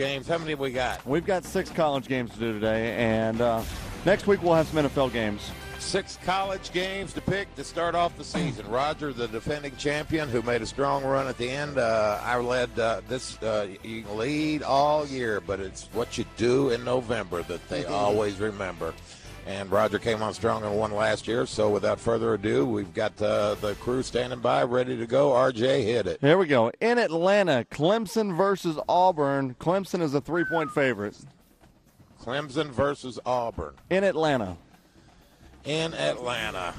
games. How many have we got? We've got 6 college games to do today, and next week we'll have some NFL games. 6 college games to pick to start off the season. Roger, the defending champion, who made a strong run at the end. I led this. You can lead all year, but it's what you do in November that they always remember. And Roger came on strong and won last year. So without further ado, we've got the crew standing by, ready to go. RJ, hit it. Here we go. In Atlanta, Clemson versus Auburn. Clemson is a 3-point favorite. Clemson versus Auburn. In Atlanta. In Atlanta,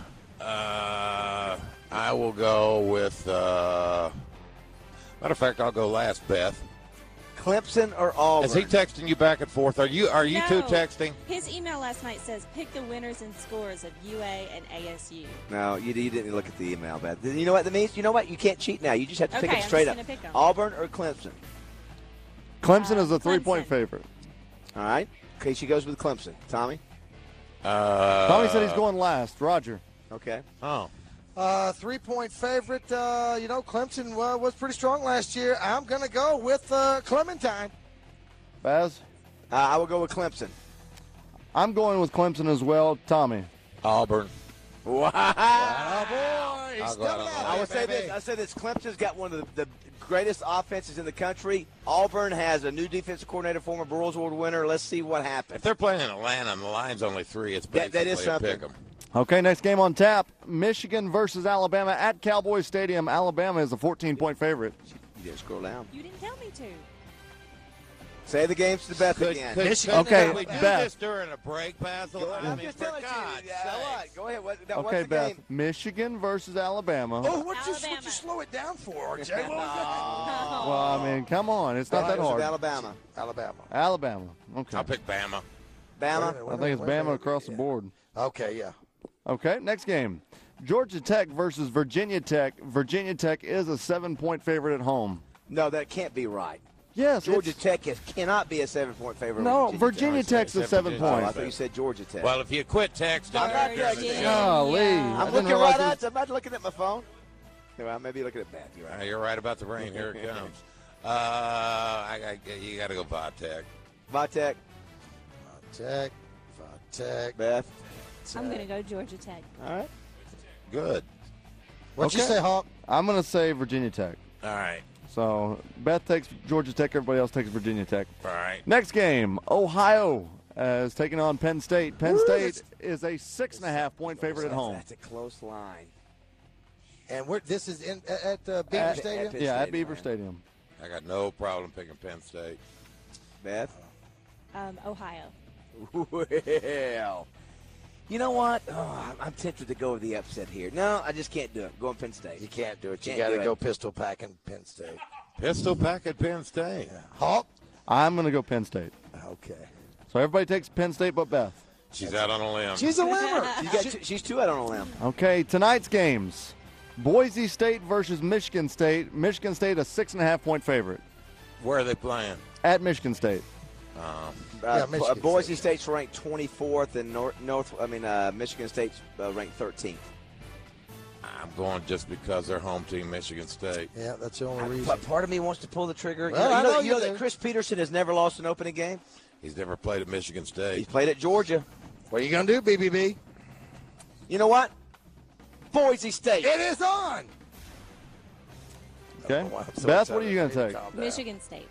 I will go with. Matter of fact, I'll go last, Beth. Clemson or Auburn? Is he texting you back and forth? Are you No. two texting? His email last night says pick the winners and scores of UA and ASU. No, you didn't look at the email, Beth. You know what that means? You know what? You can't cheat now. You just have to pick Okay, them I'm straight just up. gonna pick 'em. Auburn or Clemson? Clemson is a 3-point Clemson. favorite. All right. Okay, she goes with Clemson. Tommy? Tommy said he's going last. Roger. Okay. Oh. 3-point favorite. Clemson was pretty strong last year. I'm going to go with Clementine. Baz? I will go with Clemson. I'm going with Clemson as well. Tommy? Auburn. Wow. Oh, boy. He's I'll go still out on out. Auburn. I would say this. I say this. Clemson's got one of the greatest offenses in the country. Auburn has a new defensive coordinator, former Burroughs Award winner. Let's see what happens. If they're playing in Atlanta and the line's only 3, it's That basically is a something. pick 'em. Okay, next game on tap. Michigan versus Alabama at Cowboy Stadium. Alabama is a 14-point favorite. You didn't scroll down. You didn't tell me to. Say the games to Beth again. Okay, Could we do Beth. this during a break, Basil? I'm just for telling you. God's Yeah, what? sakes. Go ahead. What's Okay, the Beth. game? Michigan versus Alabama. Oh, what'd you Alabama. slow it down for, RJ? What was Well, I mean, come on. It's not that Goes with hard. Alabama. that? Alabama. Alabama. Okay. I'll pick Bama. Bama. I think it's Bama across the board. Okay, yeah. Okay, next game. Georgia Tech versus Virginia Tech. Virginia Tech is a 7-point favorite at home. No, that can't be right. Yes, Georgia it's- Tech cannot be a 7-point favorite. No, over Virginia Tech. Tech's a Except 7 Virginia Oh, I point. thought you said Georgia Tech. Well, if you quit texting, I'm not during the texting. game. Golly. I I'm didn't looking realize right this- at. I'm not looking at my phone. Well, maybe looking at Beth. You're right. You're right about the rain. Here it comes. You got to go Vitek. Vitek, Tech. Beth. I'm going to go Georgia Tech. All right. Good. What'd you Okay. say, Hawk? I'm going to say Virginia Tech. All right. So Beth takes Georgia Tech. Everybody else takes Virginia Tech. All right. Next game, Ohio is taking on Penn State. Penn State is a 6.5-point favorite at home. That's a close line. And this is at Beaver At- Stadium? Penn Yeah, at Stadium, Beaver right. Stadium. I got no problem picking Penn State. Beth. Ohio. Well, you know what? Oh, I'm tempted to go with the upset here. No, I just can't do it. Going Penn State. You can't do it. You Can't got to do go it. pistol packing Penn State. Pistol pack at Penn State. Hawk? I'm going to go Penn State. Okay. So everybody takes Penn State but Beth. She's out on a limb. She's a limber. She's 2 out on a limb. Okay, tonight's games. Boise State versus Michigan State. Michigan State a 6.5-point favorite Where are they playing? at Michigan State. Michigan Boise State. State's ranked 24th, and Michigan State's ranked 13th. I'm going just because they're home team, Michigan State. Yeah, that's the only reason. But part of me wants to pull the trigger. Well, I know you know you that do. Chris Peterson has never lost an opening game. He's never played at Michigan He's State. played at Georgia. What are you going to do, BBB? You know what? Boise State. It is on. Okay. Oh, I'm so Beth, excited. what are you going to take? Calm down. Michigan State.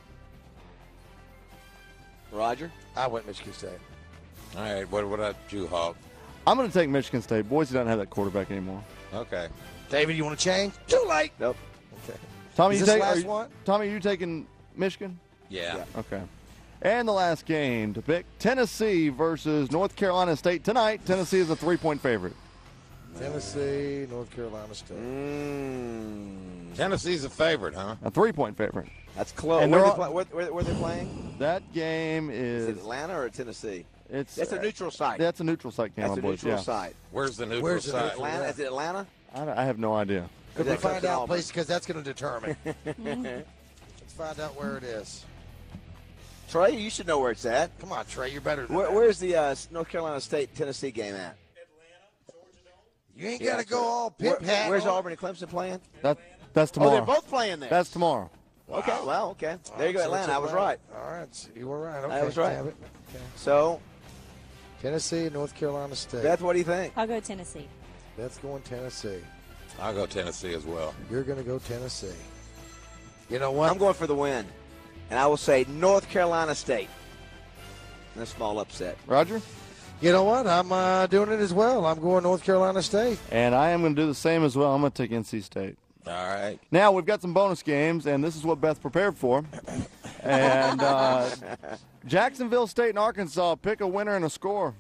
Roger. I went Michigan State. All right. What about you, Hawk? I'm going to take Michigan State. Boise doesn't have that quarterback anymore. Okay. David, you want to change? Too late. Nope. Okay. Tommy, Is you this take, last one? Tommy, are you taking Michigan? Yeah. Okay. And the last game to pick, Tennessee versus North Carolina State tonight. Tennessee is a 3-point favorite. Tennessee, North Carolina State. Tennessee's a favorite, huh? A 3-point favorite. That's close. And Where they're they where they playing? That game Is is it Atlanta or Tennessee? it's That's a neutral site. That's a neutral site game, That's I a believe. neutral Yeah. site. Where's the neutral Where's the site? neutral- Atlanta? Is it Atlanta? I have no idea. Could Is we that find Clemson, out, Auburn? please? Because that's going to determine. Let's find out where it is. Trey, you should know where it's at. Come on, Trey. You're better than that. Where's the North Carolina State Tennessee game at? You ain't got to go all pip hat. Where's on. Auburn and Clemson playing? That's Oh, tomorrow. they're both playing there. That's tomorrow. Okay, well, okay. There you go, So Atlanta. it's I was right. All right, so you were right. Okay, I was right. damn it. Okay. So, Tennessee, North Carolina State. Beth, what do you think? I'll go Tennessee. Beth's going Tennessee. I'll go Tennessee as well. You're going to go Tennessee. You know what? I'm going for the win. And I will say North Carolina State. In a small upset. Roger? You know what? I'm doing it as well. I'm going North Carolina State. And I am going to do the same as well. I'm going to take NC State. All right. Now, we've got some bonus games, and this is what Beth prepared for. And Jacksonville State and Arkansas, pick a winner and a score.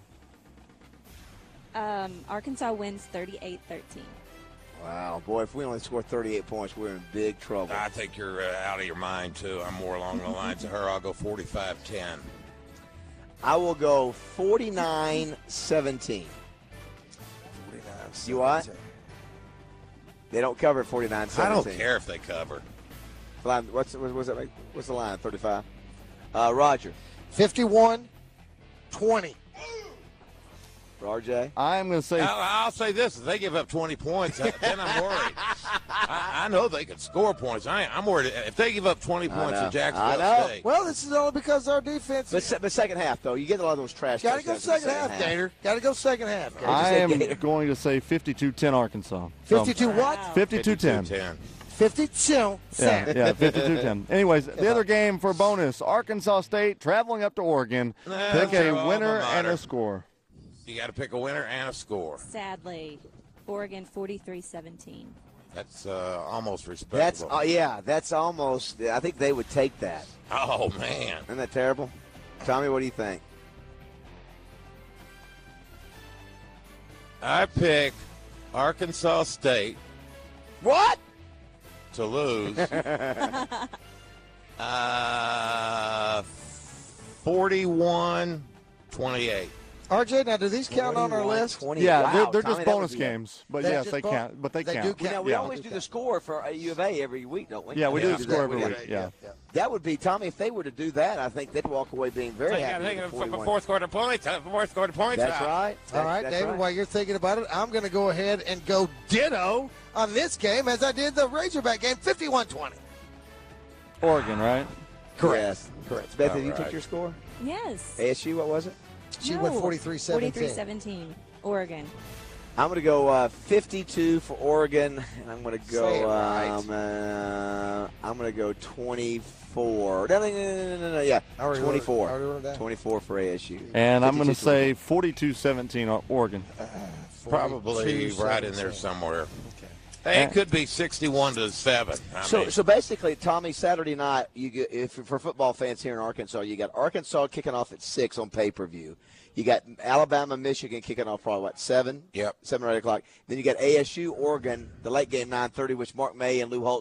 Arkansas wins 38-13. Wow, boy, if we only score 38 points, we're in big trouble. I think you're out of your mind, too. I'm more along the lines of her. I'll go 45-10. I will go 49-17. You what? They don't cover 49-17. I don't care if they cover. What's the line? 35. Roger. 51-20. For RJ. I'm going to say I'll say this: if they give up 20 points, then I'm worried. I know they can score points. I'm worried if they give up 20 points know. in I Jacksonville know. State. Well, this is only because our defense. But second half, though, you get a lot of those trash. Got to go touchdowns in the second half, Gator. Got to go second half. Gator. I am Gator. going to say 52-10 Arkansas. 52 what? 52-10. 52-10. 52. Yeah, 52-10. Anyways, the other game for bonus, Arkansas State traveling up to Oregon. Pick That's a your winner alma and mater. a score. You got to pick a winner and a score. Sadly, Oregon 43-17. That's almost respectable. That's almost. I think they would take that. Oh man, Isn't that terrible? Tommy, what do you think? I pick Arkansas State What? to lose. 41-28. RJ, now do these count on our list? 20. Yeah, Wow, they're Tommy, just that bonus would be a- games. But They're yes, just they bon- count. But they they do count. count. Now, we Yeah. always do the score for U of A every week, don't we? Yeah, we do Yeah. the score every We week. do. Yeah. That would be, Tommy, if they were to do that, I think they'd walk away being very happy. with the 41. Fourth quarter points. Fourth quarter points. That's right. All right, That's David, right. while you're thinking about it, I'm going to go ahead and go ditto on this game as I did the Razorback game, 51-20. Oregon, right? Correct. Yes. Correct. Beth, All did you right. pick your score? Yes. ASU, what was it? She No, went 43-17. 43-17. Oregon. I'm going to go 52 for Oregon, and I'm going to go. Say it right. I'm going to go 24. No. Yeah, I already 24. wrote it- I already wrote it down. 24 for ASU. And I'm going to 52. say 42-17 Oregon. Probably right in there 42-17. somewhere. Hey, it could be 61-7. So basically, Tommy, Saturday night, you get, if for football fans here in Arkansas, you got Arkansas kicking off at 6 on pay-per-view. You got Alabama, Michigan kicking off probably, 7? Yep. 7 or 8 o'clock. Then you got ASU, Oregon, the late game, 9:30, which Mark May and Lou Holtz